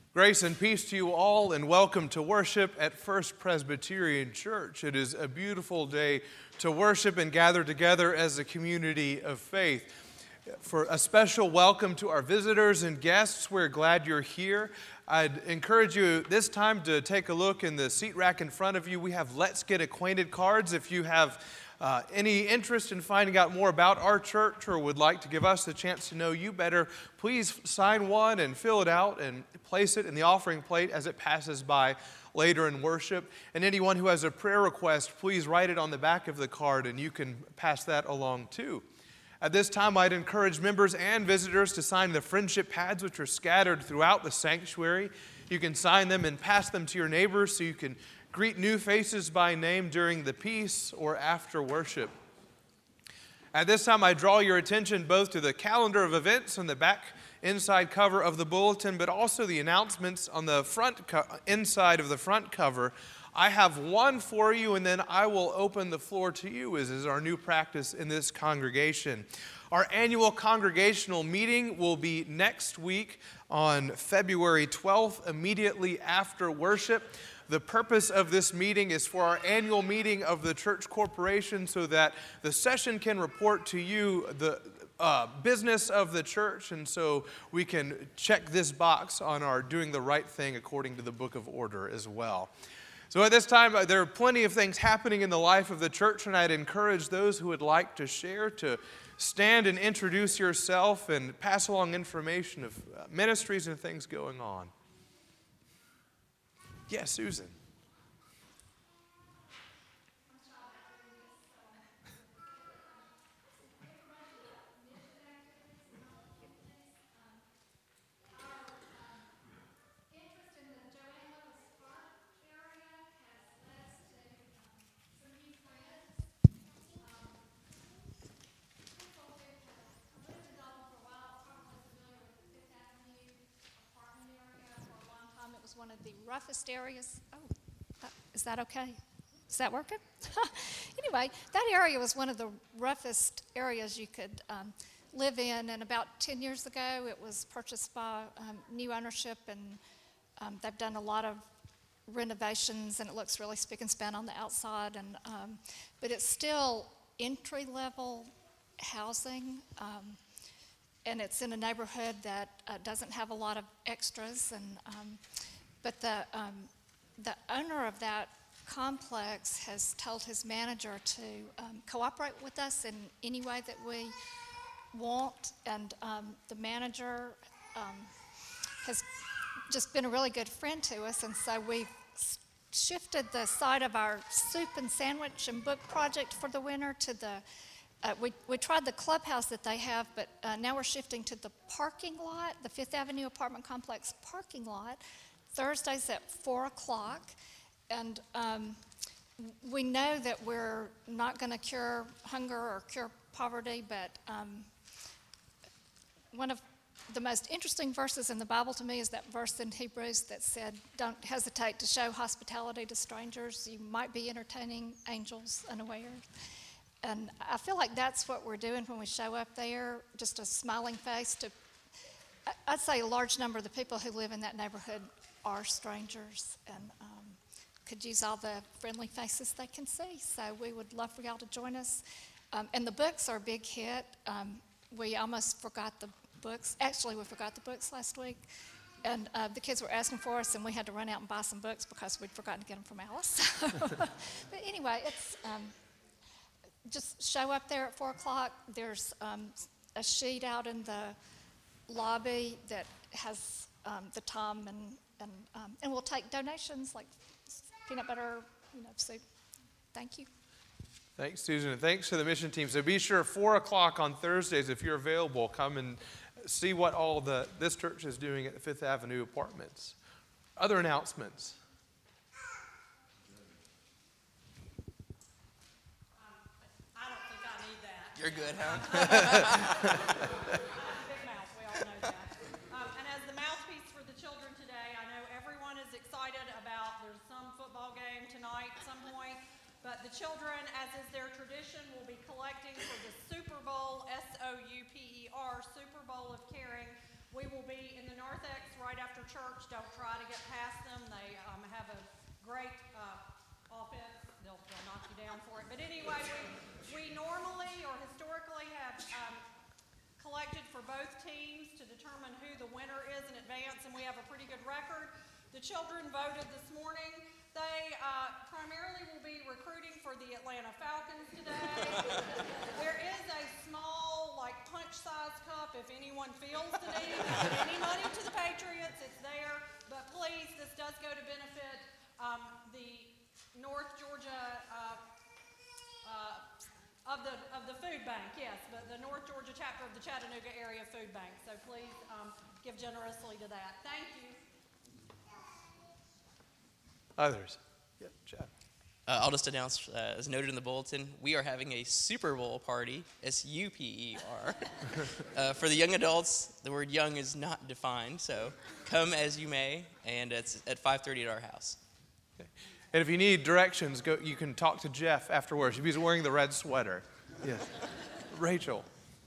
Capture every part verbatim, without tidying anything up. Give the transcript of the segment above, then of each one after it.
Grace and peace to you all, and welcome to worship at First Presbyterian Church. It is a beautiful day to worship and gather together as a community of faith. For a special welcome to our visitors and guests, we're glad you're here. I'd encourage you this time to take a look in the seat rack in front of you. We have Let's Get Acquainted cards. If you have Uh, any interest in finding out more about our church or would like to give us the chance to know you better, please sign one and fill it out and place it in the offering plate as it passes by later in worship. And anyone who has a prayer request, please write it on the back of the card and you can pass that along too. At this time, I'd encourage members and visitors to sign the friendship pads which are scattered throughout the sanctuary. You can sign them and pass them to your neighbors so you can greet new faces by name during the peace or after worship. At this time, I draw your attention both to the calendar of events on the back inside cover of the bulletin, but also the announcements on the front co- inside of the front cover. I have one for you, and then I will open the floor to you, as is our new practice in this congregation. Our annual congregational meeting will be next week on February twelfth, immediately after worship. The purpose of this meeting is for our annual meeting of the church corporation so that the session can report to you the uh, business of the church, and so we can check this box on our doing the right thing according to the book of order as well. So at this time, uh, there are plenty of things happening in the life of the church, and I'd encourage those who would like to share to stand and introduce yourself and pass along information of uh, ministries and things going on. Yes, Susan. One of the roughest areas. Oh, uh, is that okay? Is that working? Anyway, that area was one of the roughest areas you could um, live in, and about ten years ago it was purchased by um, new ownership, and um, they've done a lot of renovations, and it looks really spick and span on the outside, and um, but it's still entry-level housing, um, and it's in a neighborhood that uh, doesn't have a lot of extras, and um, But the um, the owner of that complex has told his manager to um, cooperate with us in any way that we want, and um, the manager um, has just been a really good friend to us, and so we've shifted the site of our soup and sandwich and book project for the winter to the Uh, we, we tried the clubhouse that they have, but uh, now we're shifting to the parking lot, the Fifth Avenue apartment complex parking lot, Thursdays at four o'clock. And um, we know that we're not going to cure hunger or cure poverty, but um, one of the most interesting verses in the Bible to me is that verse in Hebrews that said, don't hesitate to show hospitality to strangers. You might be entertaining angels unaware. And I feel like that's what we're doing when we show up there, just a smiling face. To, I'd say a large number of the people who live in that neighborhood are strangers and um, could use all the friendly faces they can see. So we would love for y'all to join us. Um, and the books are a big hit. Um, we almost forgot the books. Actually, we forgot the books last week. And uh, the kids were asking for us, and we had to run out and buy some books because we'd forgotten to get them from Alice. But anyway, it's... Um, Just show up there at four o'clock. There's um, a sheet out in the lobby that has um, the time, and and um, and we'll take donations like peanut butter, you know, soup. Thank you. Thanks, Susan, and thanks to the mission team. So be sure four o'clock on Thursdays, if you're available, come and see what all the this church is doing at the Fifth Avenue Apartments. Other announcements. You're good, huh? Big mouth, we all know that. Um, and as the mouthpiece for the children today, I know everyone is excited about, there's some football game tonight at some point, but the children, as is their tradition, will be collecting for the Super Bowl, S O U P E R, Super Bowl of Caring. We will be in the Narthex right after church. Don't try to get past them. They um, have a great uh, offense. They'll, they'll knock you down for it. But anyway, we, we normally or historically have um, collected for both teams to determine who the winner is in advance, and we have a pretty good record. The children voted this morning. They uh, primarily will be recruiting for the Atlanta Falcons today. There is a small, like, punch-sized cup if anyone feels the need to give any money to the Patriots. It's there. But please, this does go to benefit um, the North Georgia uh, uh, of the of the food bank, yes, but the North Georgia chapter of the Chattanooga Area Food Bank. So please um, give generously to that. Thank you. Others? Yeah, Chad. Uh, I'll just announce, uh, as noted in the bulletin, we are having a Super Bowl party, S U P E R. uh, for the young adults, the word young is not defined, so come as you may, and it's at five thirty at our house. Okay. And if you need directions, go. You can talk to Jeff afterwards. He's wearing the red sweater. Yes. Rachel.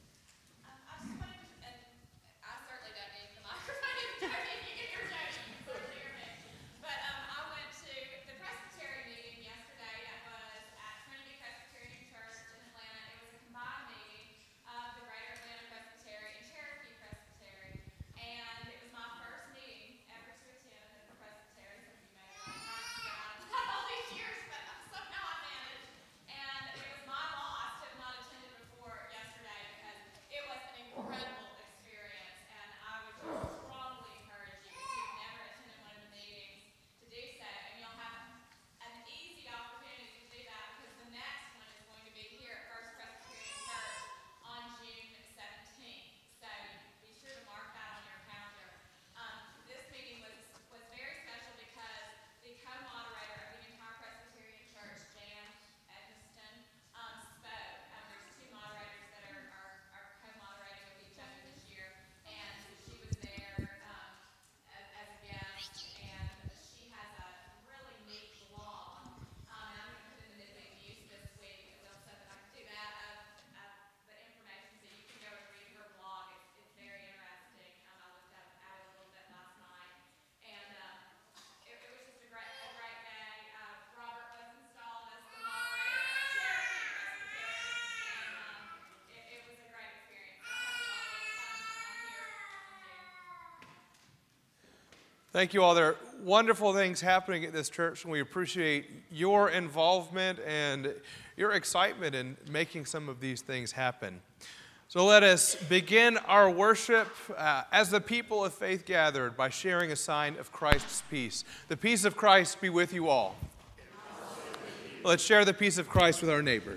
Thank you all. There are wonderful things happening at this church, and we appreciate your involvement and your excitement in making some of these things happen. So let us begin our worship uh, as the people of faith gathered by sharing a sign of Christ's peace. The peace of Christ be with you all. Let's share the peace of Christ with our neighbor.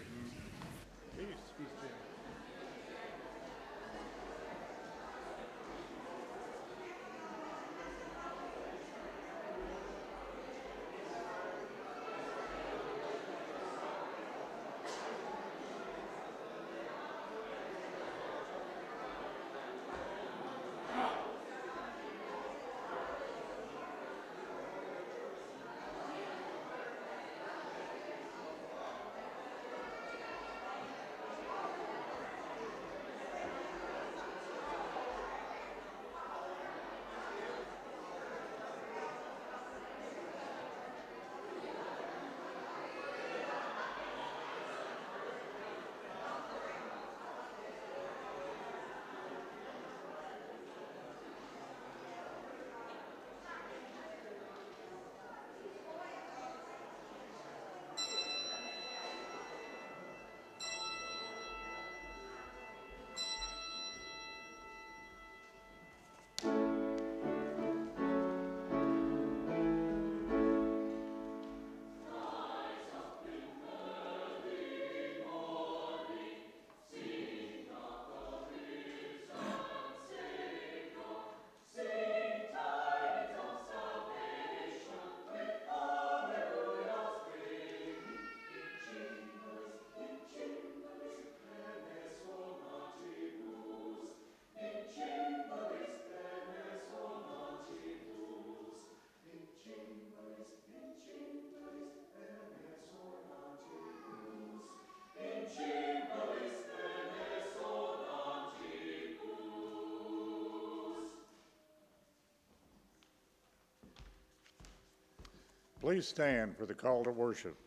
Please stand for the call to worship.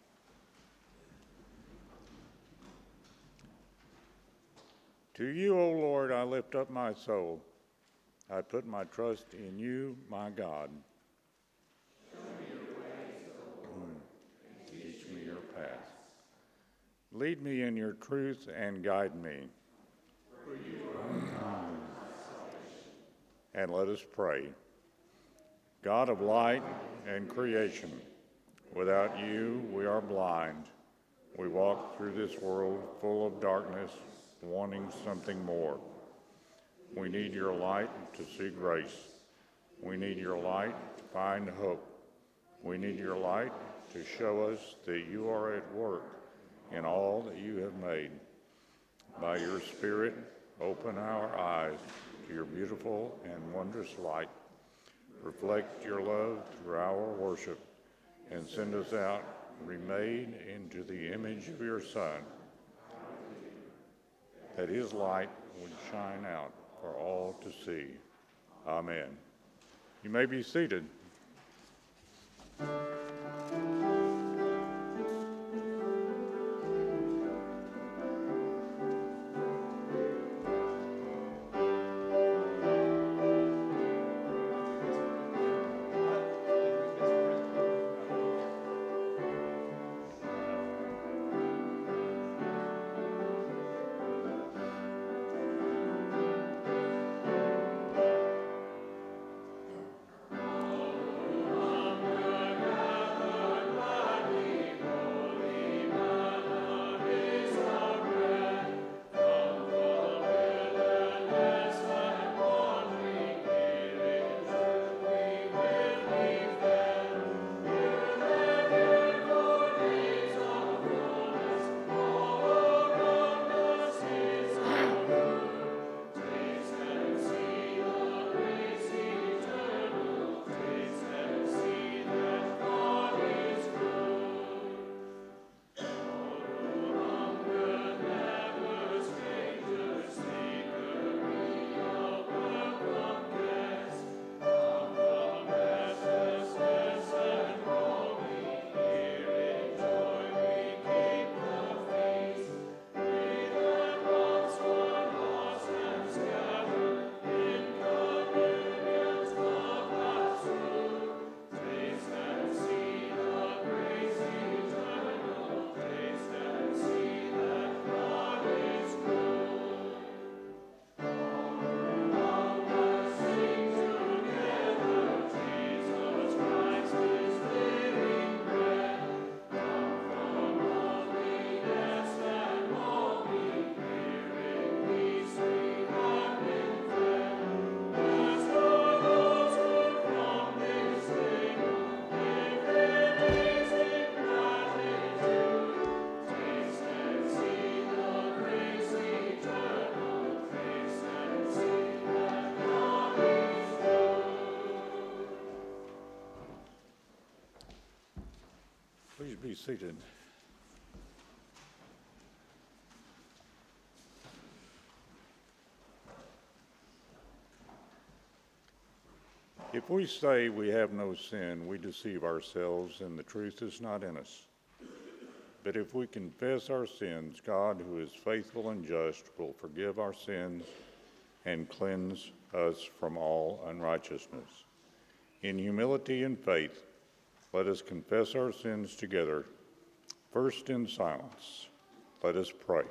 To you, O Lord, I lift up my soul. I put my trust in you, my God. Show me your ways, O Lord, and teach me your path. Lead me in your truth and guide me. For you are God, my salvation. And let us pray. God of light and creation, without you we are blind. We walk through this world full of darkness, wanting something more. We need your light to see grace. We need your light to find hope. We need your light to show us that you are at work in all that you have made. By your Spirit, open our eyes to your beautiful and wondrous light. Reflect your love through our worship and send us out remade into the image of your Son, that his light would shine out for all to see. Amen. You may be seated. Please be seated. If we say we have no sin, we deceive ourselves and the truth is not in us. But if we confess our sins, God, who is faithful and just, will forgive our sins and cleanse us from all unrighteousness. In humility and faith, let us confess our sins together, first in silence. Let us pray.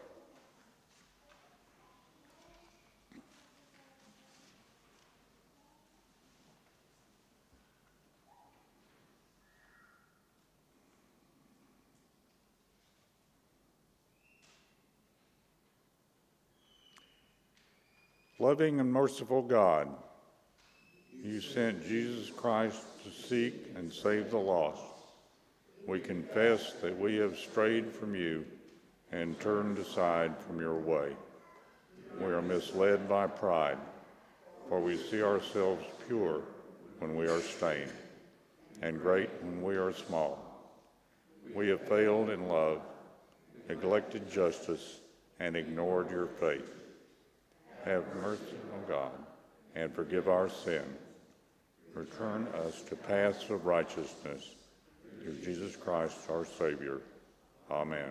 Loving and merciful God, you sent Jesus Christ to seek and save the lost. We confess that we have strayed from you and turned aside from your way. We are misled by pride, for we see ourselves pure when we are stained, and great when we are small. We have failed in love, neglected justice, and ignored your faith. Have mercy, O God, and forgive our sin. Return us to paths of righteousness. through Jesus Christ our Savior. Amen.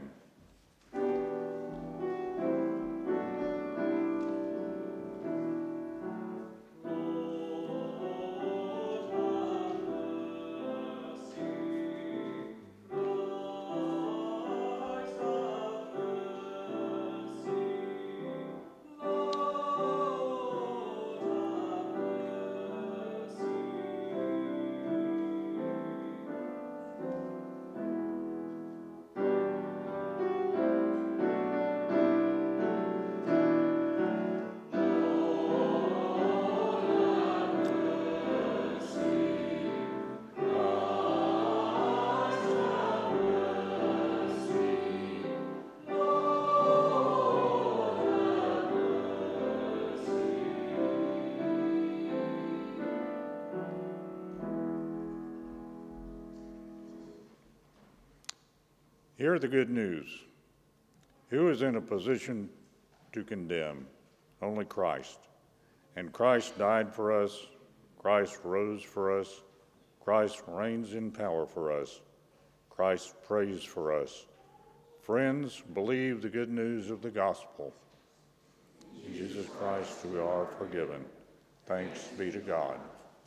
Hear the good news. Who is in a position to condemn? Only Christ. And Christ died for us. Christ rose for us. Christ reigns in power for us. Christ prays for us. Friends, believe the good news of the gospel. In Jesus Christ we are forgiven. Thanks be to God.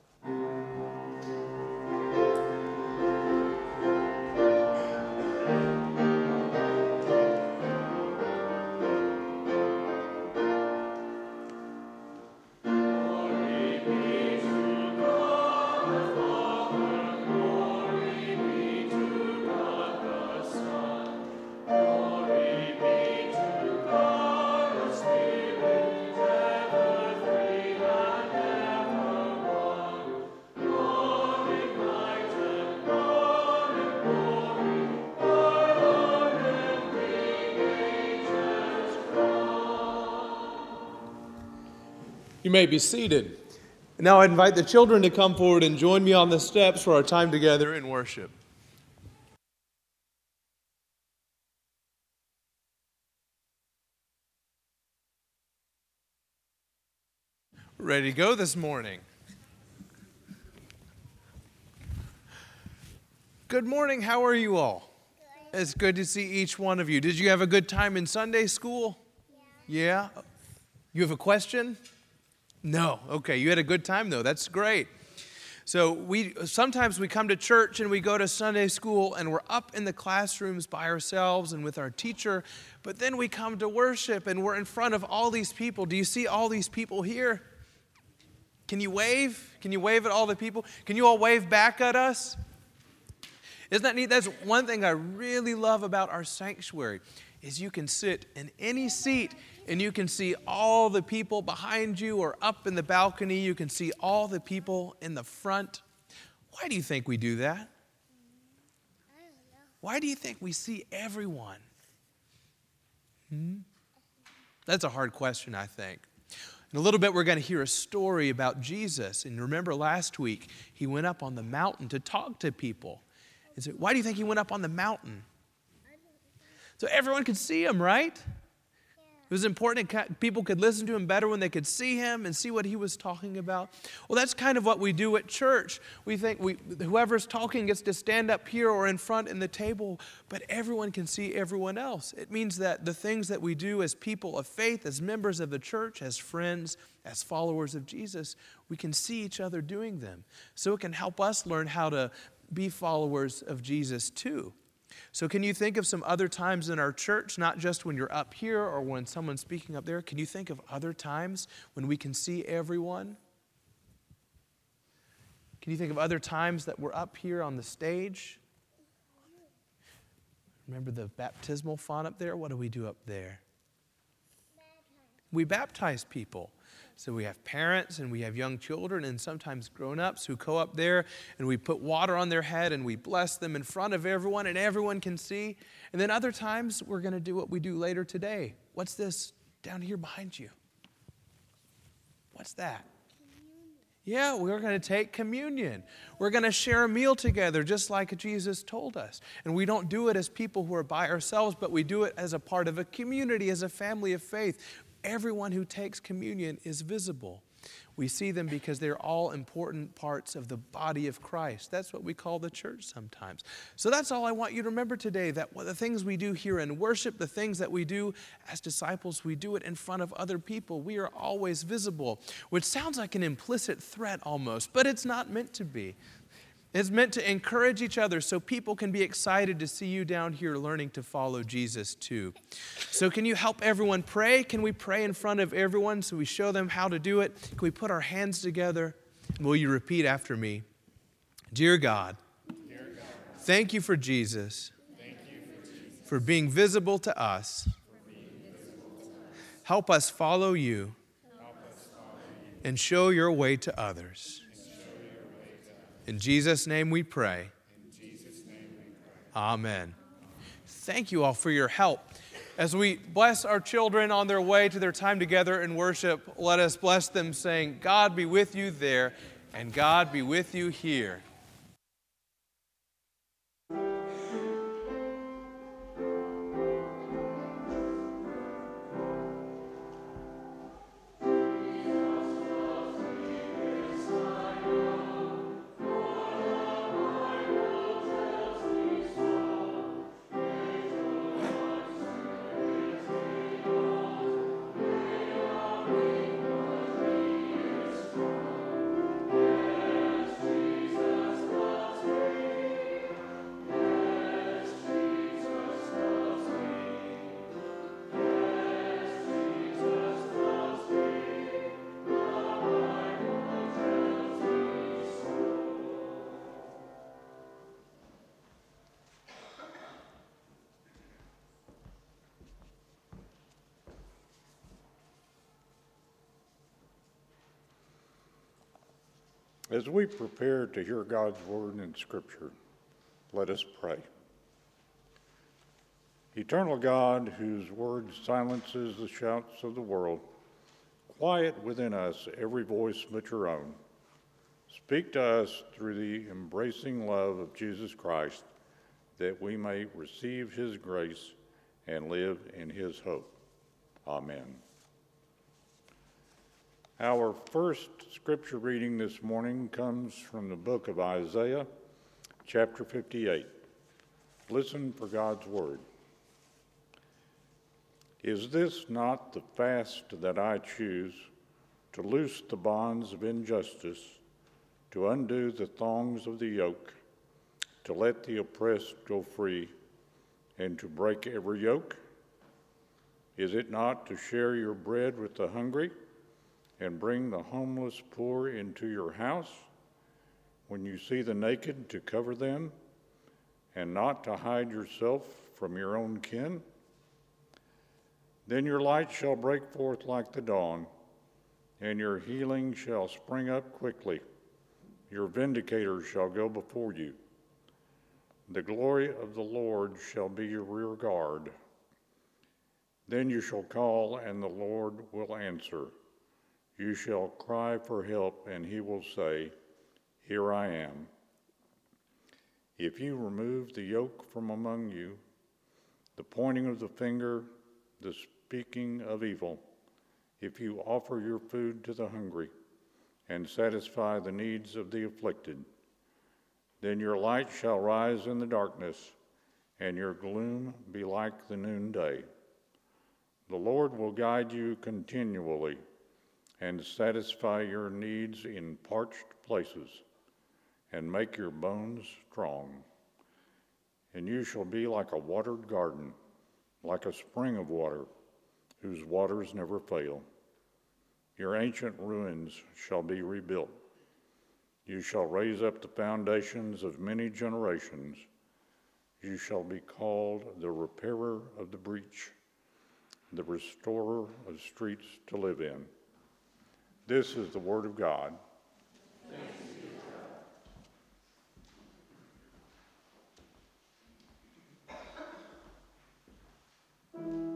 You may be seated. Now I invite the children to come forward and join me on the steps for our time together in worship. Ready to go this morning? Good morning. How are you all? Good. It's good to see each one of you. Did you have a good time in Sunday school? Yeah. Yeah? You have a question? No. Okay, you had a good time though. That's great. So we sometimes we come to church and we go to Sunday school and we're up in the classrooms by ourselves and with our teacher, but then we come to worship and we're in front of all these people. Do you see all these people here? Can you wave? Can you wave at all the people? Can you all wave back at us? Isn't that neat? That's one thing I really love about our sanctuary is you can sit in any seat and you can see all the people behind you or up in the balcony. You can see all the people in the front. Why do you think we do that? I don't know. Why do you think we see everyone? Hmm? That's a hard question, I think. In a little bit, we're going to hear a story about Jesus. And remember last week, he went up on the mountain to talk to people. And so, why do you think he went up on the mountain? So everyone could see him, right? It was important that people could listen to him better when they could see him and see what he was talking about. Well, that's kind of what we do at church. We think we, whoever's talking gets to stand up here or in front in the table, but everyone can see everyone else. It means that the things that we do as people of faith, as members of the church, as friends, as followers of Jesus, we can see each other doing them. So it can help us learn how to be followers of Jesus too. So can you think of some other times in our church, not just when you're up here or when someone's speaking up there? Can you think of other times when we can see everyone? Can you think of other times that we're up here on the stage? Remember the baptismal font up there? What do we do up there? We baptize people. So we have parents and we have young children and sometimes grown-ups who go up there and we put water on their head and we bless them in front of everyone and everyone can see. And then other times we're going to do what we do later today. What's this down here behind you? What's that? Yeah, we're going to take communion. We're going to share a meal together just like Jesus told us. And we don't do it as people who are by ourselves, but we do it as a part of a community, as a family of faith. Everyone who takes communion is visible. We see them because they're all important parts of the body of Christ. That's what we call the church sometimes. So that's all I want you to remember today, that the things we do here in worship, the things that we do as disciples, we do it in front of other people. We are always visible, which sounds like an implicit threat almost, but it's not meant to be. It's meant to encourage each other so people can be excited to see you down here learning to follow Jesus too. So can you help everyone pray? Can we pray in front of everyone so we show them how to do it? Can we put our hands together? Will you repeat after me? Dear God, Dear God, thank you for Jesus, thank you for, Jesus for being visible to us. Being visible to us. Help us follow you, Help us follow you. And show your way to others. In Jesus' name we pray. In Jesus' name we pray. Amen. Thank you all for your help. As we bless our children on their way to their time together in worship, let us bless them saying, God be with you there, and God be with you here. As we prepare to hear God's word in Scripture, let us pray. Eternal God, whose word silences the shouts of the world, quiet within us every voice but your own. Speak to us through the embracing love of Jesus Christ, that we may receive his grace and live in his hope. Amen. Our first scripture reading this morning comes from the book of Isaiah, chapter fifty-eight. Listen for God's word. Is this not the fast that I choose, to loose the bonds of injustice, to undo the thongs of the yoke, to let the oppressed go free, and to break every yoke? Is it not to share your bread with the hungry, and bring the homeless poor into your house? When you see the naked, to cover them, and not to hide yourself from your own kin? Then your light shall break forth like the dawn, and your healing shall spring up quickly. Your vindicator shall go before you. The glory of the Lord shall be your rear guard. Then you shall call, and the Lord will answer. You shall cry for help, and he will say, Here I am. If you remove the yoke from among you, the pointing of the finger, the speaking of evil, if you offer your food to the hungry and satisfy the needs of the afflicted, then your light shall rise in the darkness, and your gloom be like the noonday. The Lord will guide you continually and satisfy your needs in parched places, and make your bones strong. And you shall be like a watered garden, like a spring of water, whose waters never fail. Your ancient ruins shall be rebuilt. You shall raise up the foundations of many generations. You shall be called the repairer of the breach, the restorer of streets to live in. This is the word of God. Thanks be to God.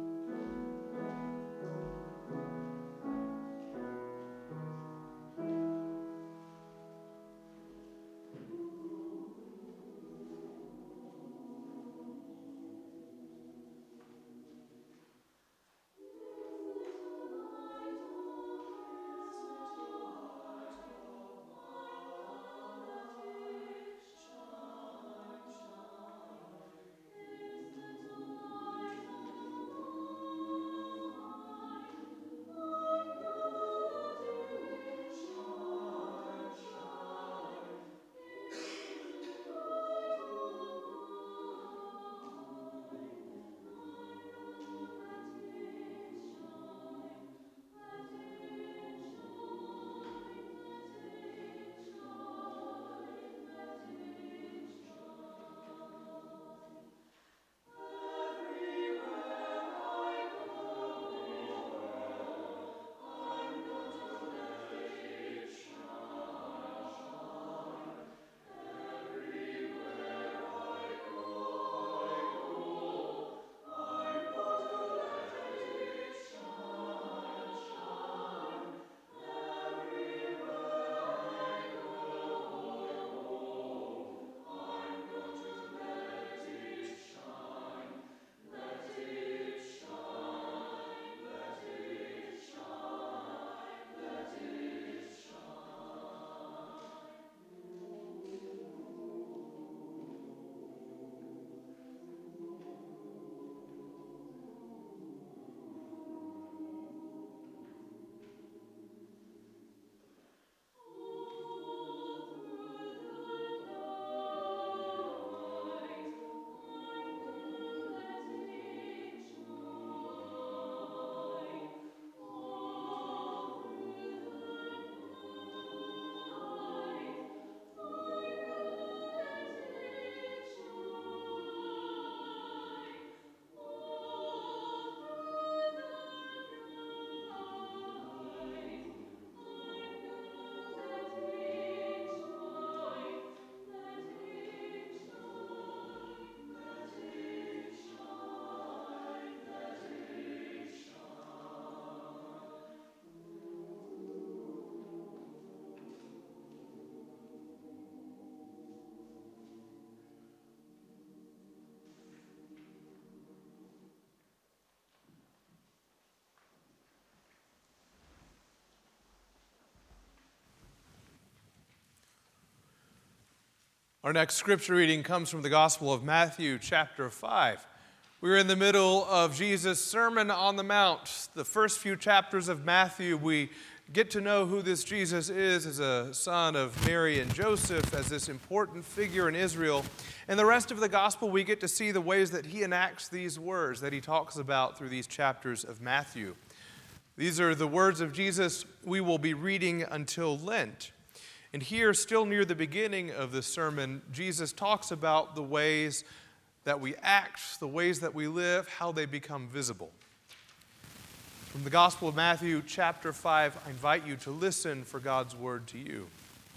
Our next scripture reading comes from the Gospel of Matthew, chapter five. We're in the middle of Jesus' Sermon on the Mount. The first few chapters of Matthew, we get to know who this Jesus is as a son of Mary and Joseph, as this important figure in Israel. And the rest of the Gospel, we get to see the ways that he enacts these words that he talks about through these chapters of Matthew. These are the words of Jesus we will be reading until Lent. And here, still near the beginning of the sermon, Jesus talks about the ways that we act, the ways that we live, how they become visible. From the Gospel of Matthew, chapter five, I invite you to listen for God's word to you.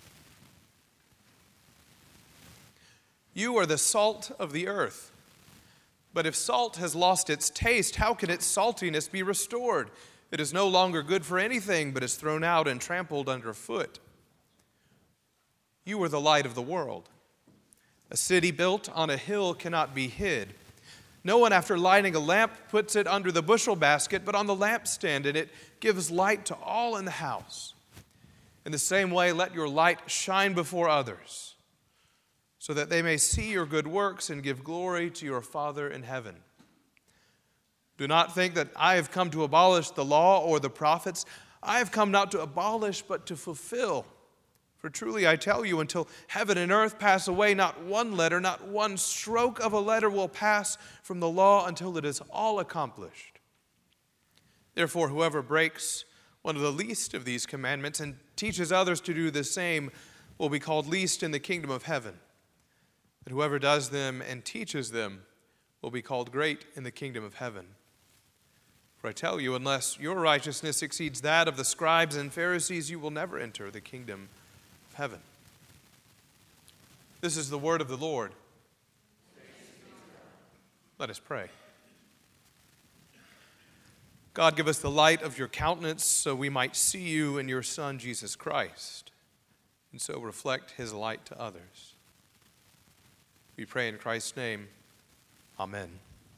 You are the salt of the earth. But if salt has lost its taste, how can its saltiness be restored? It is no longer good for anything, but is thrown out and trampled underfoot. You are the light of the world. A city built on a hill cannot be hid. No one, after lighting a lamp, puts it under the bushel basket, but on the lampstand, and it gives light to all in the house. In the same way, let your light shine before others, so that they may see your good works and give glory to your Father in heaven. Do not think that I have come to abolish the law or the prophets. I have come not to abolish, but to fulfill. For truly I tell you, until heaven and earth pass away, not one letter, not one stroke of a letter will pass from the law until it is all accomplished. Therefore, whoever breaks one of the least of these commandments and teaches others to do the same will be called least in the kingdom of heaven. But whoever does them and teaches them will be called great in the kingdom of heaven. For I tell you, unless your righteousness exceeds that of the scribes and Pharisees, you will never enter the kingdom of heaven. This is the word of the Lord. Let us pray. God, give us the light of your countenance so we might see you in your Son, Jesus Christ, and so reflect his light to others. We pray in Christ's name. Amen.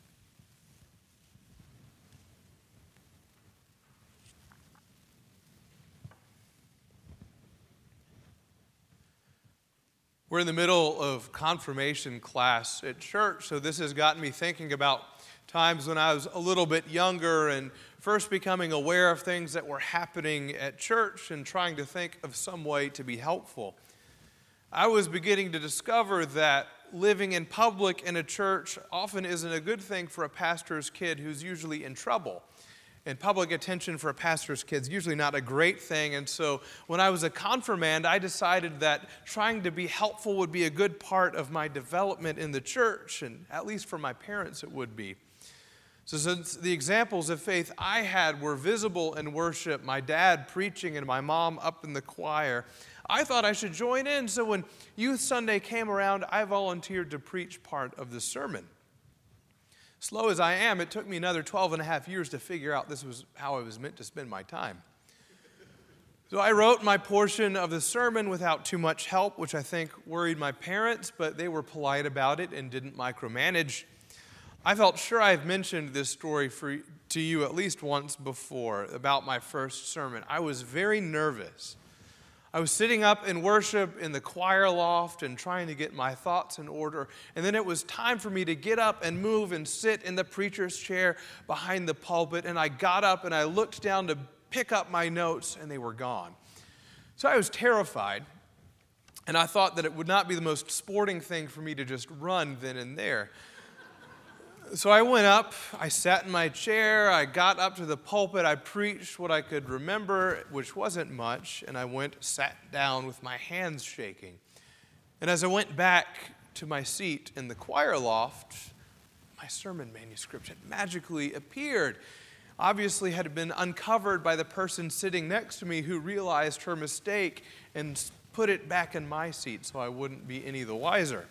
We're in the middle of confirmation class at church, so this has gotten me thinking about times when I was a little bit younger and first becoming aware of things that were happening at church and trying to think of some way to be helpful. I was beginning to discover that living in public in a church often isn't a good thing for a pastor's kid who's usually in trouble. And public attention for a pastor's kid is usually not a great thing. And so when I was a confirmand, I decided that trying to be helpful would be a good part of my development in the church, and at least for my parents it would be. So since the examples of faith I had were visible in worship, my dad preaching and my mom up in the choir, I thought I should join in. So when Youth Sunday came around, I volunteered to preach part of the sermon. Slow as I am, it took me another twelve and a half years to figure out this was how I was meant to spend my time. So I wrote my portion of the sermon without too much help, which I think worried my parents, but they were polite about it and didn't micromanage. I felt sure I've mentioned this story for, to you at least once before about my first sermon. I was very nervous. I was sitting up in worship in the choir loft and trying to get my thoughts in order. And then it was time for me to get up and move and sit in the preacher's chair behind the pulpit. And I got up and I looked down to pick up my notes, and they were gone. So I was terrified. And I thought that it would not be the most sporting thing for me to just run then and there. So I went up, I sat in my chair, I got up to the pulpit, I preached what I could remember, which wasn't much, and I went, sat down with my hands shaking. And as I went back to my seat in the choir loft, my sermon manuscript had magically appeared. Obviously had been uncovered by the person sitting next to me who realized her mistake and put it back in my seat so I wouldn't be any the wiser.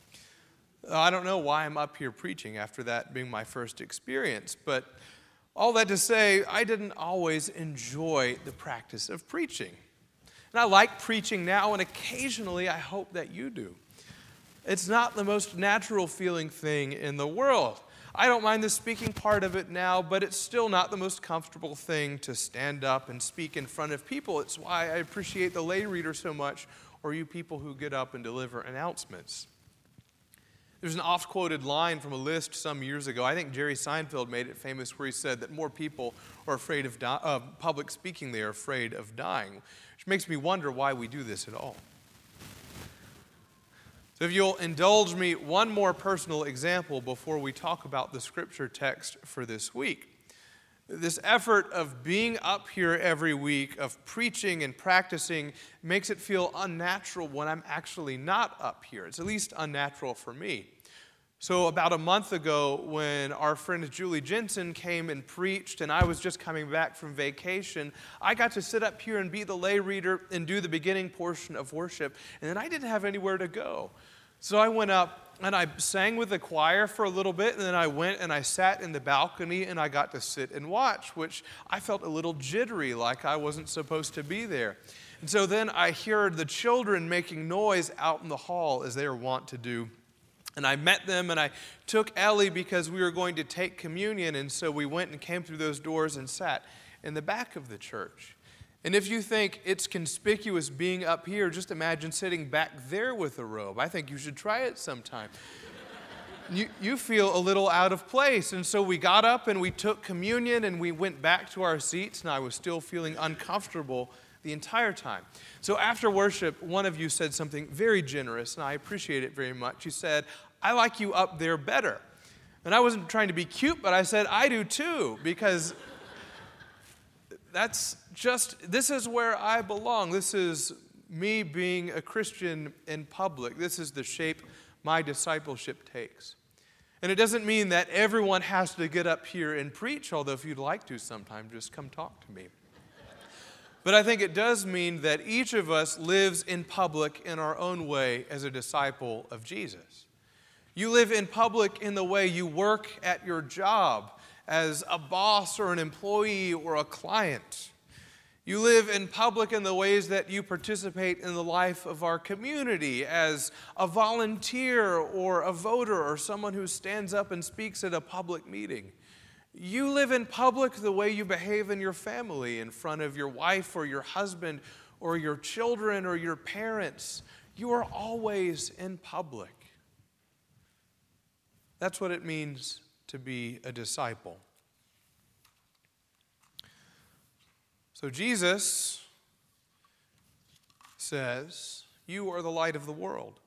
I don't know why I'm up here preaching after that being my first experience, but all that to say, I didn't always enjoy the practice of preaching. And I like preaching now, and occasionally I hope that you do. It's not the most natural feeling thing in the world. I don't mind the speaking part of it now, but it's still not the most comfortable thing to stand up and speak in front of people. It's why I appreciate the lay reader so much, or you people who get up and deliver announcements? There's an oft-quoted line from a list some years ago. I think Jerry Seinfeld made it famous where he said that more people are afraid of di- uh, public speaking, they are afraid of dying, which makes me wonder why we do this at all. So if you'll indulge me one more personal example before we talk about the scripture text for this week. This effort of being up here every week, of preaching and practicing, makes it feel unnatural when I'm actually not up here. It's at least unnatural for me. So about a month ago, when our friend Julie Jensen came and preached, and I was just coming back from vacation, I got to sit up here and be the lay reader and do the beginning portion of worship, and then I didn't have anywhere to go. So I went up and I sang with the choir for a little bit, and then I went and I sat in the balcony and I got to sit and watch, which I felt a little jittery, like I wasn't supposed to be there. And so then I heard the children making noise out in the hall as they are wont to do. And I met them and I took Ellie because we were going to take communion, and so we went and came through those doors and sat in the back of the church. And if you think it's conspicuous being up here, just imagine sitting back there with a robe. I think you should try it sometime. you, you feel a little out of place. And so we got up and we took communion and we went back to our seats, and I was still feeling uncomfortable the entire time. So after worship, one of you said something very generous, and I appreciate it very much. You said, "I like you up there better." And I wasn't trying to be cute, but I said, "I do too," because that's just, this is where I belong. This is me being a Christian in public. This is the shape my discipleship takes. And it doesn't mean that everyone has to get up here and preach, although if you'd like to sometime, just come talk to me. But I think it does mean that each of us lives in public in our own way as a disciple of Jesus. You live in public in the way you work at your job, as a boss or an employee or a client. You live in public in the ways that you participate in the life of our community as a volunteer or a voter or someone who stands up and speaks at a public meeting. You live in public the way you behave in your family, in front of your wife or your husband or your children or your parents. You are always in public. That's what it means to be a disciple. So Jesus says, "You are the light of the world."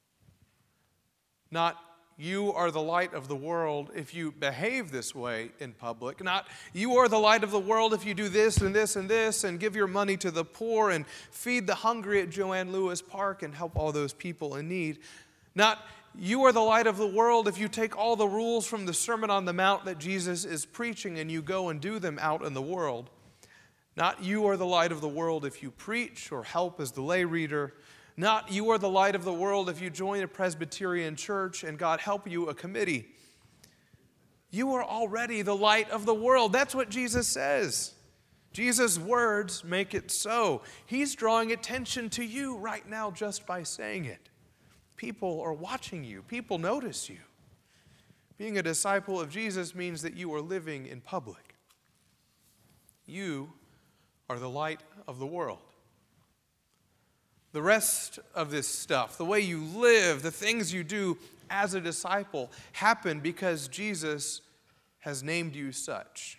Not, "You are the light of the world if you behave this way in public." Not, "You are the light of the world if you do this and this and this and give your money to the poor and feed the hungry at Joanne Lewis Park and help all those people in need." Not, "You are the light of the world if you take all the rules from the Sermon on the Mount that Jesus is preaching and you go and do them out in the world." Not, "You are the light of the world if you preach or help as the lay reader." Not, "You are the light of the world if you join a Presbyterian church and God help you, a committee." You are already the light of the world. That's what Jesus says. Jesus' words make it so. He's drawing attention to you right now just by saying it. People are watching you. People notice you. Being a disciple of Jesus means that you are living in public. You are the light of the world. The rest of this stuff, the way you live, the things you do as a disciple, happen because Jesus has named you such.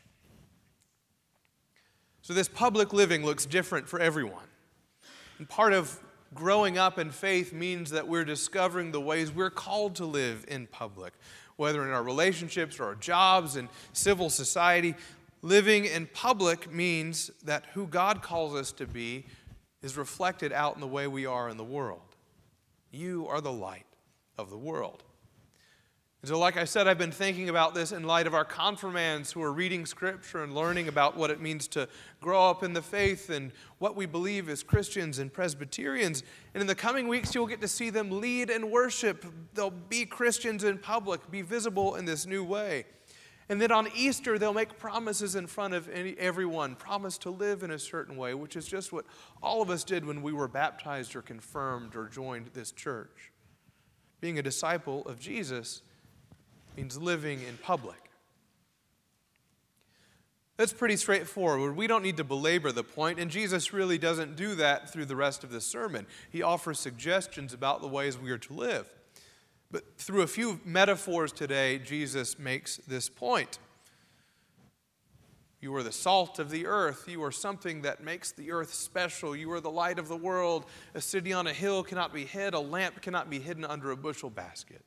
So this public living looks different for everyone. And part of growing up in faith means that we're discovering the ways we're called to live in public, whether in our relationships or our jobs and civil society. Living in public means that who God calls us to be is reflected out in the way we are in the world. You are the light of the world. And so, like I said, I've been thinking about this in light of our confirmands who are reading Scripture and learning about what it means to grow up in the faith and what we believe as Christians and Presbyterians. And in the coming weeks, you'll get to see them lead and worship. They'll be Christians in public, be visible in this new way. And then on Easter, they'll make promises in front of any, everyone, promise to live in a certain way, which is just what all of us did when we were baptized or confirmed or joined this church. Being a disciple of Jesus means living in public. That's pretty straightforward. We don't need to belabor the point, and Jesus really doesn't do that through the rest of the sermon. He offers suggestions about the ways we are to live. But through a few metaphors today, Jesus makes this point. You are the salt of the earth. You are something that makes the earth special. You are the light of the world. A city on a hill cannot be hid. A lamp cannot be hidden under a bushel basket.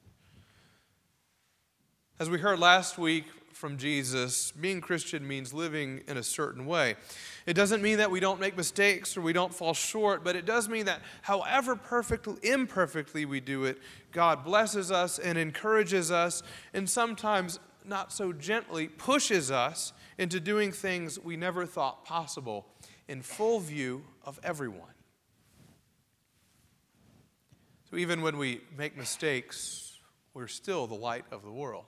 As we heard last week from Jesus, being Christian means living in a certain way. It doesn't mean that we don't make mistakes or we don't fall short, but it does mean that however perfectly, imperfectly we do it, God blesses us and encourages us, and sometimes not so gently pushes us into doing things we never thought possible in full view of everyone. So even when we make mistakes, we're still the light of the world.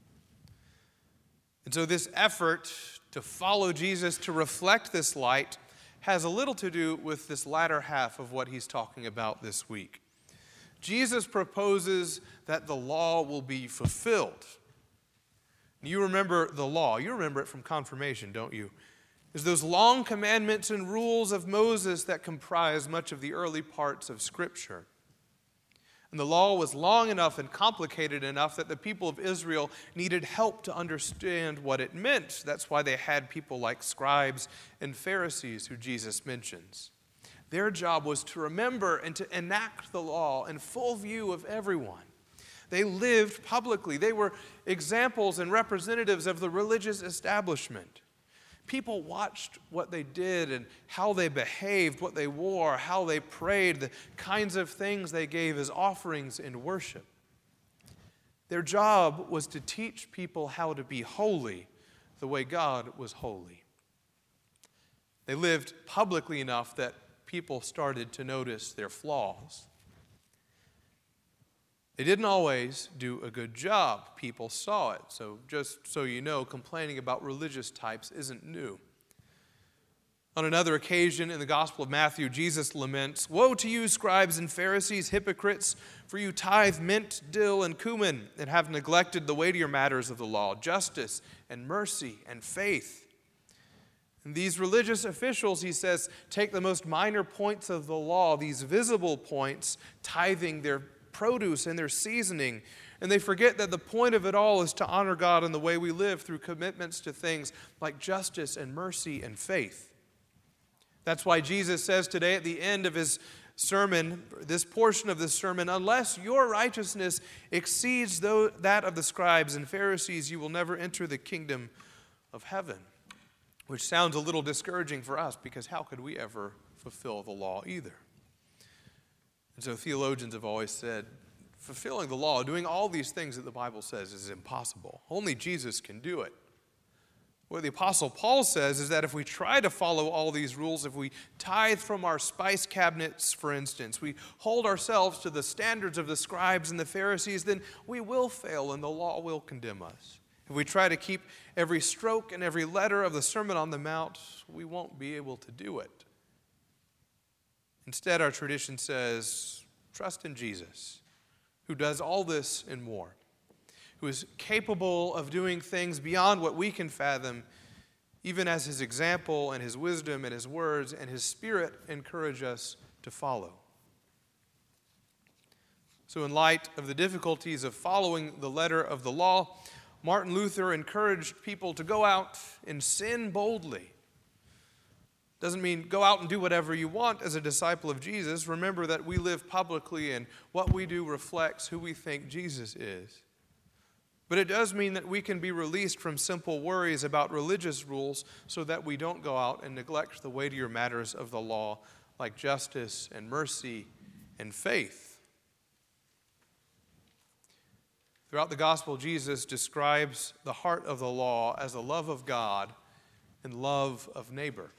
And so this effort to follow Jesus, to reflect this light, has a little to do with this latter half of what he's talking about this week. Jesus proposes that the law will be fulfilled. You remember the law. You remember it from confirmation, don't you? There's those long commandments and rules of Moses that comprise much of the early parts of Scripture. And the law was long enough and complicated enough that the people of Israel needed help to understand what it meant. That's why they had people like scribes and Pharisees, who Jesus mentions. Their job was to remember and to enact the law in full view of everyone. They lived publicly. They were examples and representatives of the religious establishment. People watched what they did and how they behaved, what they wore, how they prayed, the kinds of things they gave as offerings in worship. Their job was to teach people how to be holy the way God was holy. They lived publicly enough that people started to notice their flaws. They didn't always do a good job. People saw it. So just so you know, complaining about religious types isn't new. On another occasion in the Gospel of Matthew, Jesus laments, "Woe to you, scribes and Pharisees, hypocrites, for you tithe mint, dill, and cumin, and have neglected the weightier matters of the law, justice and mercy and faith." And these religious officials, he says, take the most minor points of the law, these visible points, tithing their produce and their seasoning, and they forget that the point of it all is to honor God in the way we live through commitments to things like justice and mercy and faith. That's why Jesus says today at the end of his sermon, this portion of the sermon, unless your righteousness exceeds that of the scribes and Pharisees, you will never enter the kingdom of heaven. Which sounds a little discouraging for us, because how could we ever fulfill the law either? And so theologians have always said, fulfilling the law, doing all these things that the Bible says, is impossible. Only Jesus can do it. What the Apostle Paul says is that if we try to follow all these rules, if we tithe from our spice cabinets, for instance, we hold ourselves to the standards of the scribes and the Pharisees, then we will fail and the law will condemn us. If we try to keep every stroke and every letter of the Sermon on the Mount, we won't be able to do it. Instead, our tradition says, trust in Jesus, who does all this and more, who is capable of doing things beyond what we can fathom, even as his example and his wisdom and his words and his Spirit encourage us to follow. So in light of the difficulties of following the letter of the law, Martin Luther encouraged people to go out and sin boldly. Doesn't mean go out and do whatever you want as a disciple of Jesus. Remember that we live publicly and what we do reflects who we think Jesus is. But it does mean that we can be released from simple worries about religious rules so that we don't go out and neglect the weightier matters of the law like justice and mercy and faith. Throughout the gospel, Jesus describes the heart of the law as a love of God and love of neighbor.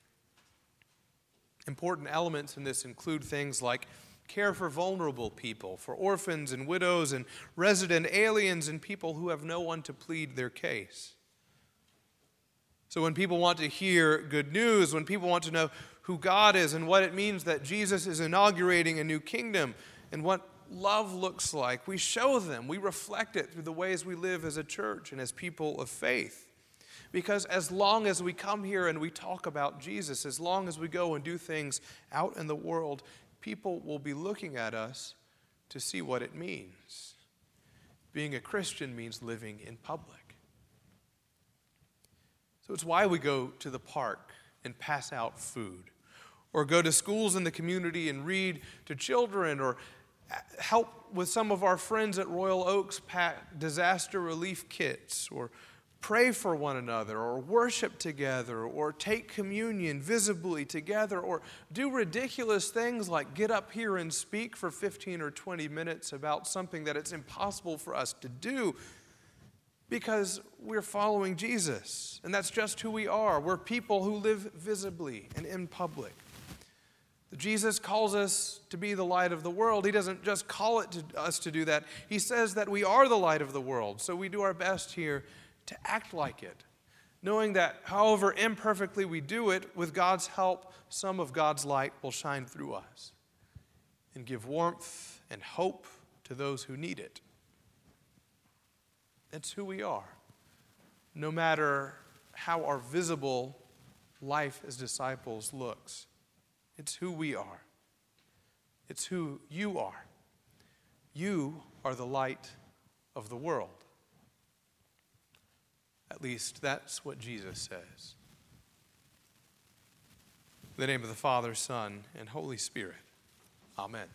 Important elements in this include things like care for vulnerable people, for orphans and widows and resident aliens and people who have no one to plead their case. So when people want to hear good news, when people want to know who God is and what it means that Jesus is inaugurating a new kingdom and what love looks like, we show them, we reflect it through the ways we live as a church and as people of faith. Because as long as we come here and we talk about Jesus, as long as we go and do things out in the world, people will be looking at us to see what it means. Being a Christian means living in public. So it's why we go to the park and pass out food, or go to schools in the community and read to children, or help with some of our friends at Royal Oaks pack disaster relief kits, or pray for one another, or worship together, or take communion visibly together, or do ridiculous things like get up here and speak for fifteen or twenty minutes about something that it's impossible for us to do because we're following Jesus. And that's just who we are. We're people who live visibly and in public. Jesus calls us to be the light of the world. He doesn't just call it to us to do that. He says that we are the light of the world. So we do our best here to act like it, knowing that however imperfectly we do it, with God's help, some of God's light will shine through us and give warmth and hope to those who need it. That's who we are, no matter how our visible life as disciples looks. It's who we are. It's who you are. You are the light of the world. At least that's what Jesus says. In the name of the Father, Son, and Holy Spirit. Amen.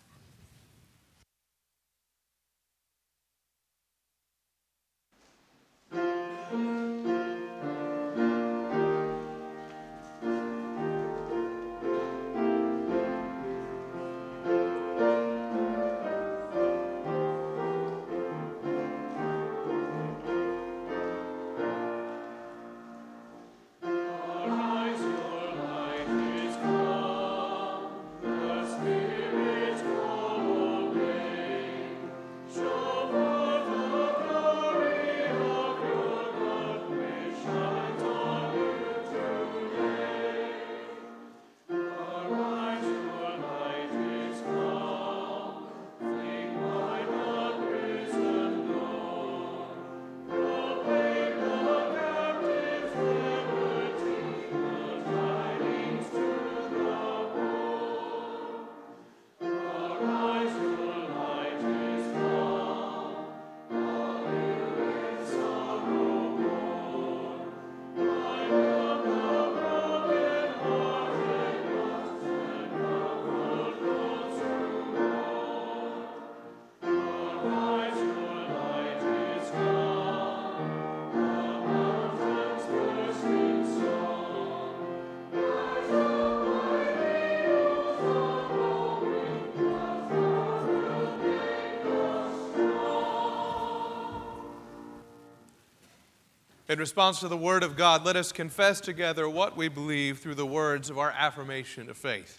In response to the Word of God, let us confess together what we believe through the words of our affirmation of faith.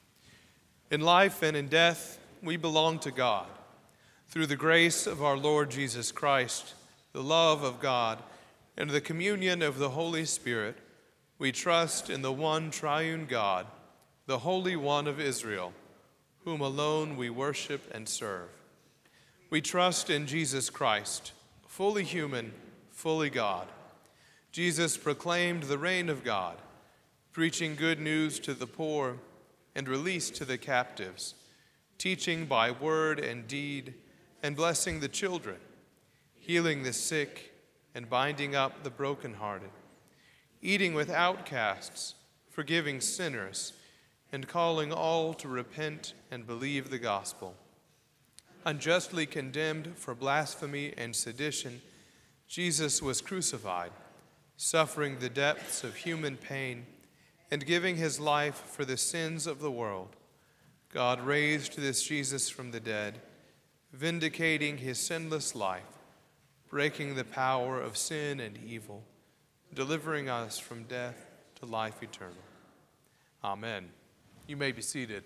In life and in death, we belong to God. Through the grace of our Lord Jesus Christ, the love of God, and the communion of the Holy Spirit, we trust in the one triune God, the Holy One of Israel, whom alone we worship and serve. We trust in Jesus Christ, fully human, fully God. Jesus proclaimed the reign of God, preaching good news to the poor and release to the captives, teaching by word and deed, and blessing the children, healing the sick and binding up the brokenhearted, eating with outcasts, forgiving sinners, and calling all to repent and believe the gospel. Unjustly condemned for blasphemy and sedition, Jesus was crucified, suffering the depths of human pain and giving his life for the sins of the world. God raised this Jesus from the dead, vindicating his sinless life, breaking the power of sin and evil, delivering us from death to life eternal. Amen. You may be seated.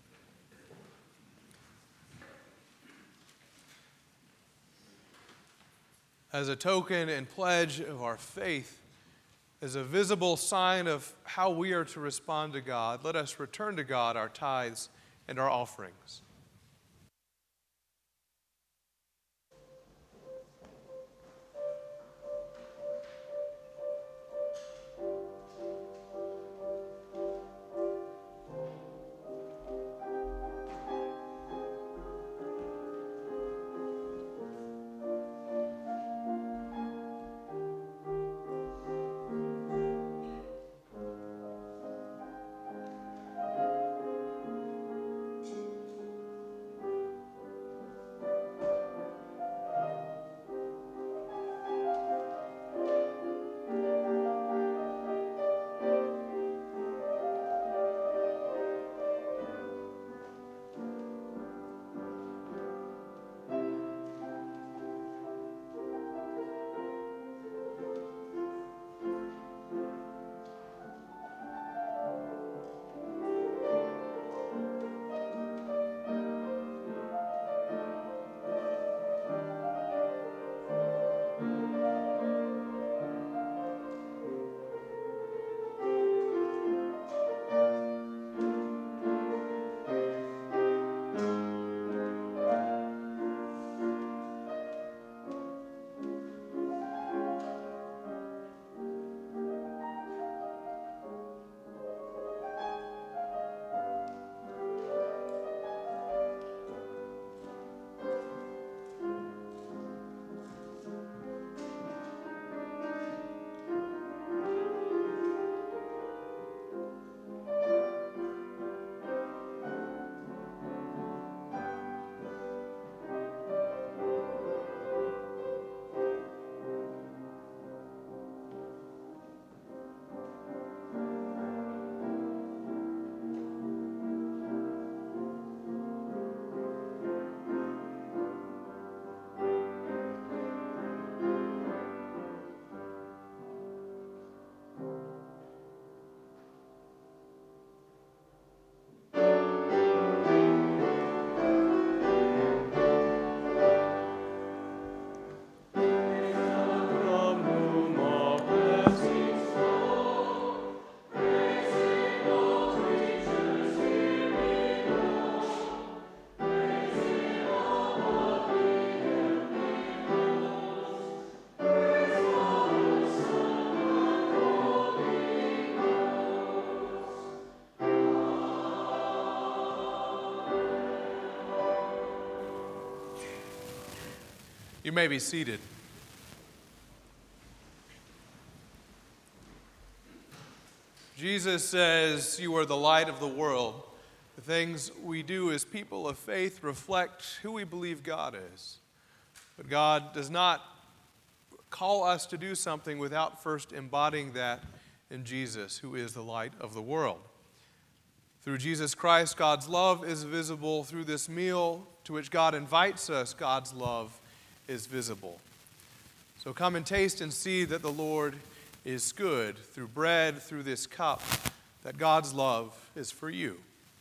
As a token and pledge of our faith, as a visible sign of how we are to respond to God, let us return to God our tithes and our offerings. You may be seated. Jesus says, "You are the light of the world." The things we do as people of faith reflect who we believe God is. But God does not call us to do something without first embodying that in Jesus, who is the light of the world. Through Jesus Christ, God's love is visible. Through this meal to which God invites us, God's love is visible. So come and taste and see that the Lord is good through bread, through this cup, that God's love is for you.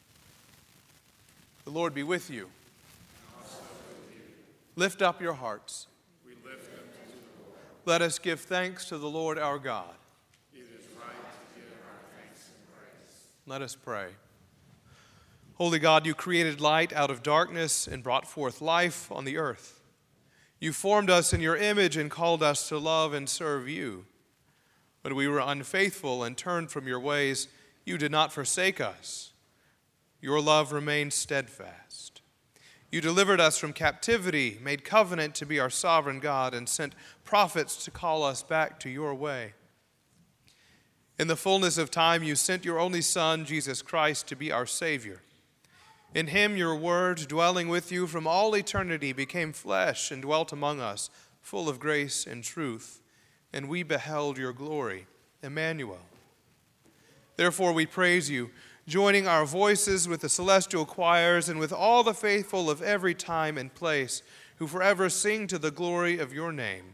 The Lord be with you. Also with you. Lift up your hearts. We lift them to the Lord. Let us give thanks to the Lord our God. It is right to give our thanks and praise. Let us pray. Holy God, you created light out of darkness and brought forth life on the earth. You formed us in your image and called us to love and serve you. When we were unfaithful and turned from your ways, you did not forsake us. Your love remained steadfast. You delivered us from captivity, made covenant to be our sovereign God, and sent prophets to call us back to your way. In the fullness of time, you sent your only Son, Jesus Christ, to be our Savior. In him, your word, dwelling with you from all eternity, became flesh and dwelt among us, full of grace and truth, and we beheld your glory, Emmanuel. Therefore we praise you, joining our voices with the celestial choirs and with all the faithful of every time and place, who forever sing to the glory of your name.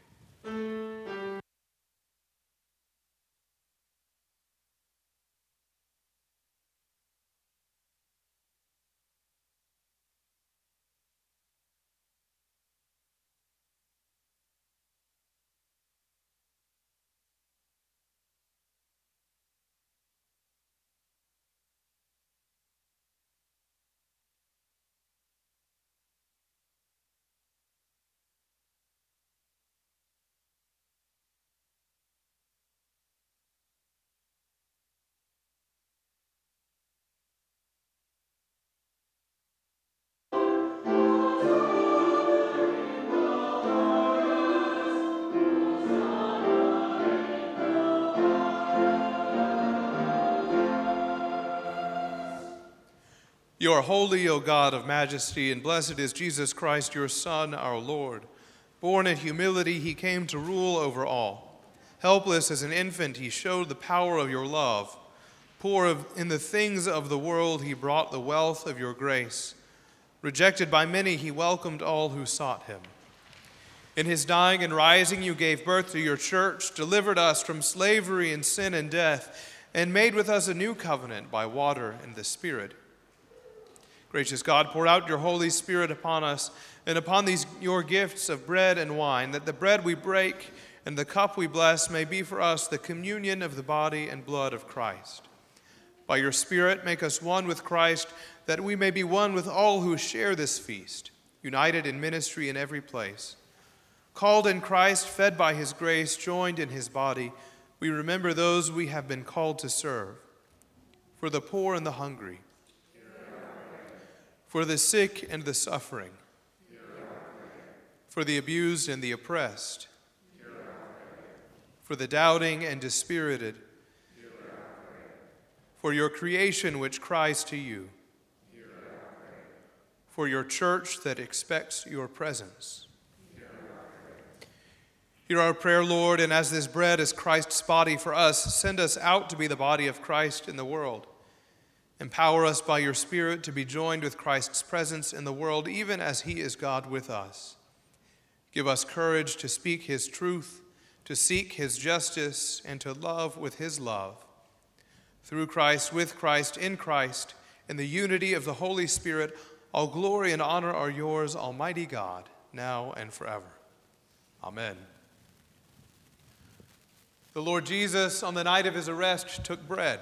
You are holy, O God of majesty, and blessed is Jesus Christ, your Son, our Lord. Born in humility, he came to rule over all. Helpless as an infant, he showed the power of your love. Poor in the things of the world, he brought the wealth of your grace. Rejected by many, he welcomed all who sought him. In his dying and rising, you gave birth to your church, delivered us from slavery and sin and death, and made with us a new covenant by water and the Spirit. Gracious God, pour out your Holy Spirit upon us and upon these your gifts of bread and wine, that the bread we break and the cup we bless may be for us the communion of the body and blood of Christ. By your Spirit, make us one with Christ, that we may be one with all who share this feast, united in ministry in every place. Called in Christ, fed by his grace, joined in his body, we remember those we have been called to serve. For the poor and the hungry, for the sick and the suffering, for the abused and the oppressed, for the doubting and dispirited, for your creation which cries to you, for your church that expects your presence. Hear our prayer, Lord, and as this bread is Christ's body for us, send us out to be the body of Christ in the world. Empower us by your Spirit to be joined with Christ's presence in the world, even as he is God with us. Give us courage to speak his truth, to seek his justice, and to love with his love. Through Christ, with Christ, in Christ, in the unity of the Holy Spirit, all glory and honor are yours, Almighty God, now and forever. Amen. The Lord Jesus, on the night of his arrest, took bread.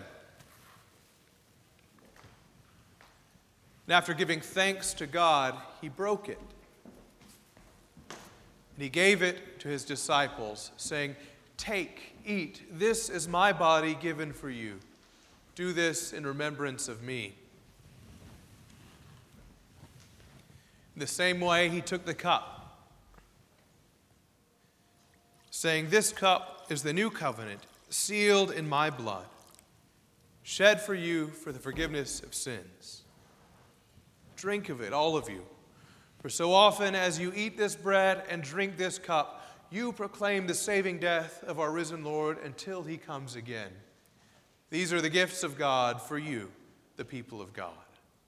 And after giving thanks to God, he broke it. And he gave it to his disciples, saying, "Take, eat, this is my body given for you. Do this in remembrance of me." In the same way, he took the cup. saying, "This cup is the new covenant, sealed in my blood, shed for you for the forgiveness of sins. Drink of it, all of you, for so often as you eat this bread and drink this cup, you proclaim the saving death of our risen Lord until he comes again. These are the gifts of God for you, the people of God."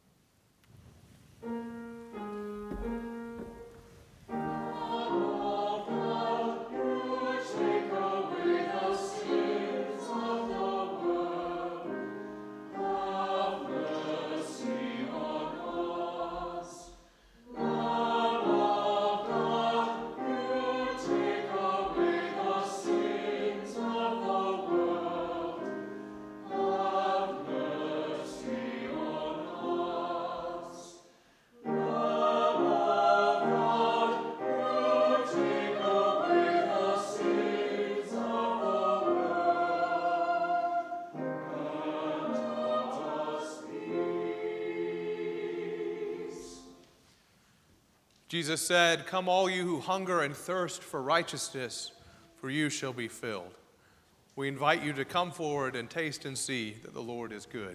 Jesus said, "Come all you who hunger and thirst for righteousness, for you shall be filled." We invite you to come forward and taste and see that the Lord is good.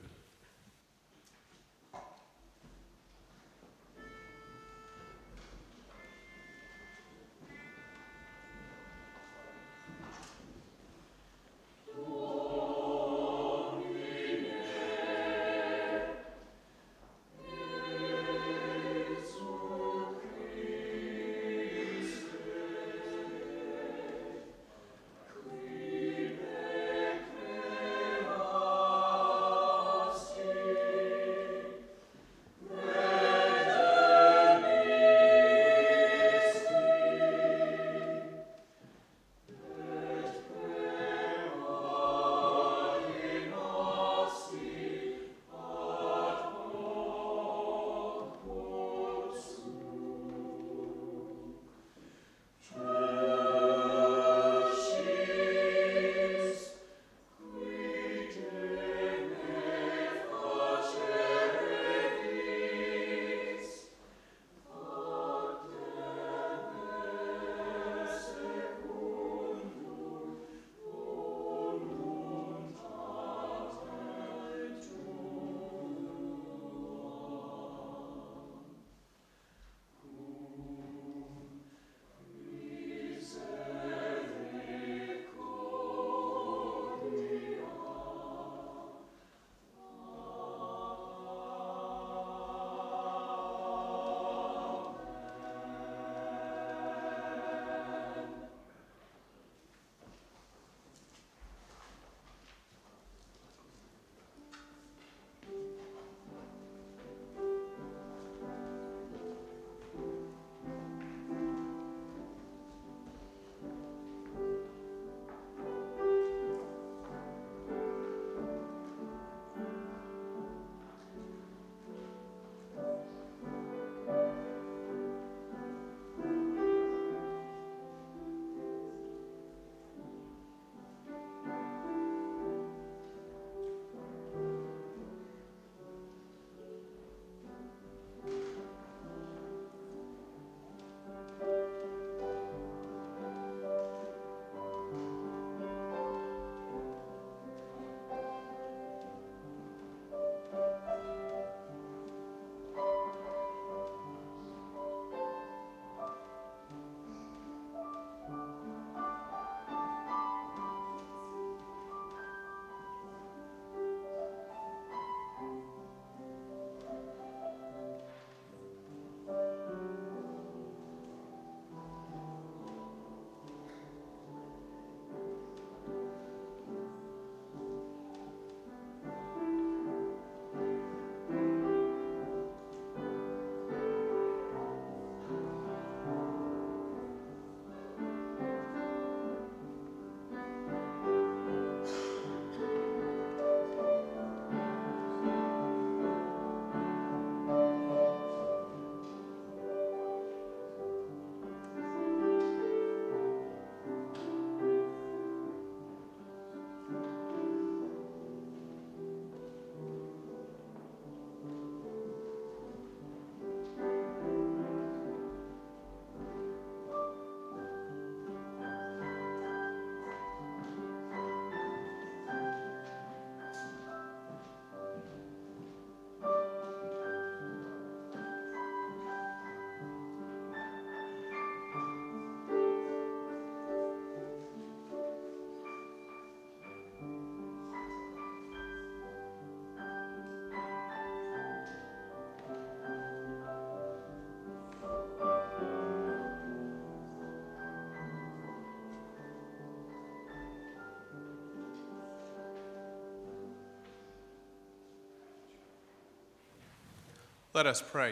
Let us pray.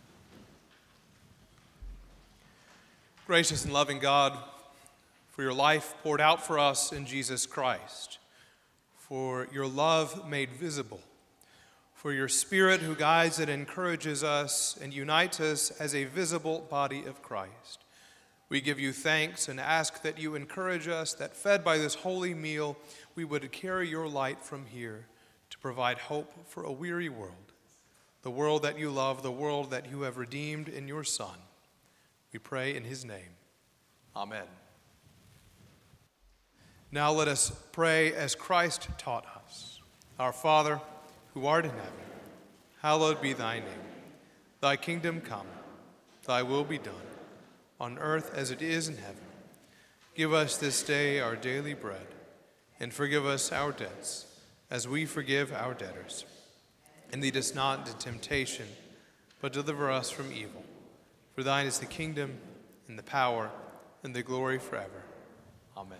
Gracious and loving God, for your life poured out for us in Jesus Christ, for your love made visible, for your Spirit who guides and encourages us and unites us as a visible body of Christ. We give you thanks and ask that you encourage us, that fed by this holy meal, we would carry your light from here to provide hope for a weary world, the world that you love, the world that you have redeemed in your Son. We pray in his name. Amen. Now let us pray as Christ taught us. Our Father, who art in heaven, hallowed be thy name. Thy kingdom come, thy will be done, on earth as it is in heaven. Give us this day our daily bread, and forgive us our debts, as we forgive our debtors. And lead us not into temptation, but deliver us from evil. For thine is the kingdom, and the power, and the glory forever. Amen.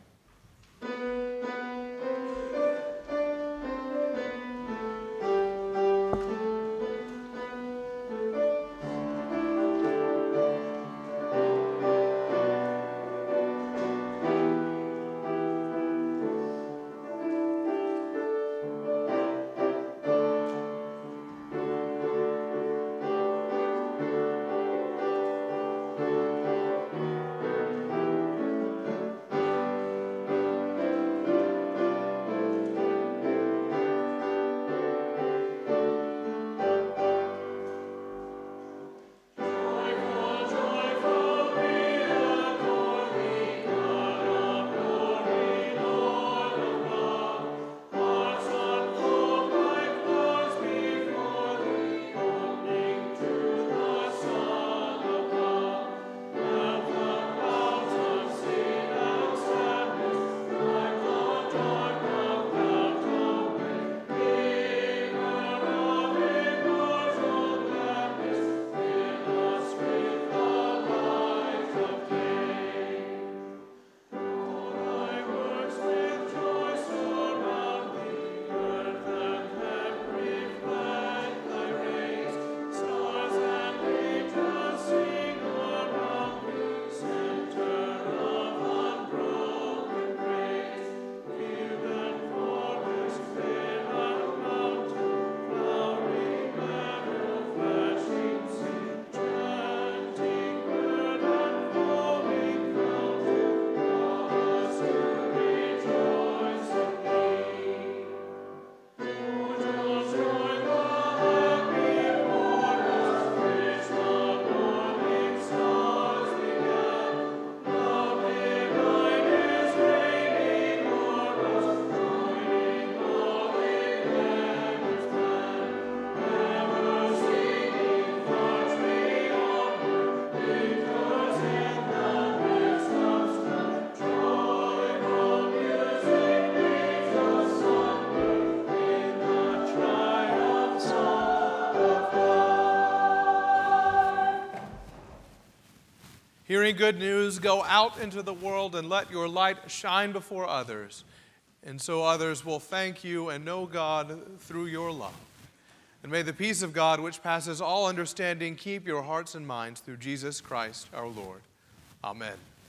Hearing good news, go out into the world and let your light shine before others, and so others will thank you and know God through your love. And may the peace of God, which passes all understanding, keep your hearts and minds through Jesus Christ our Lord. Amen.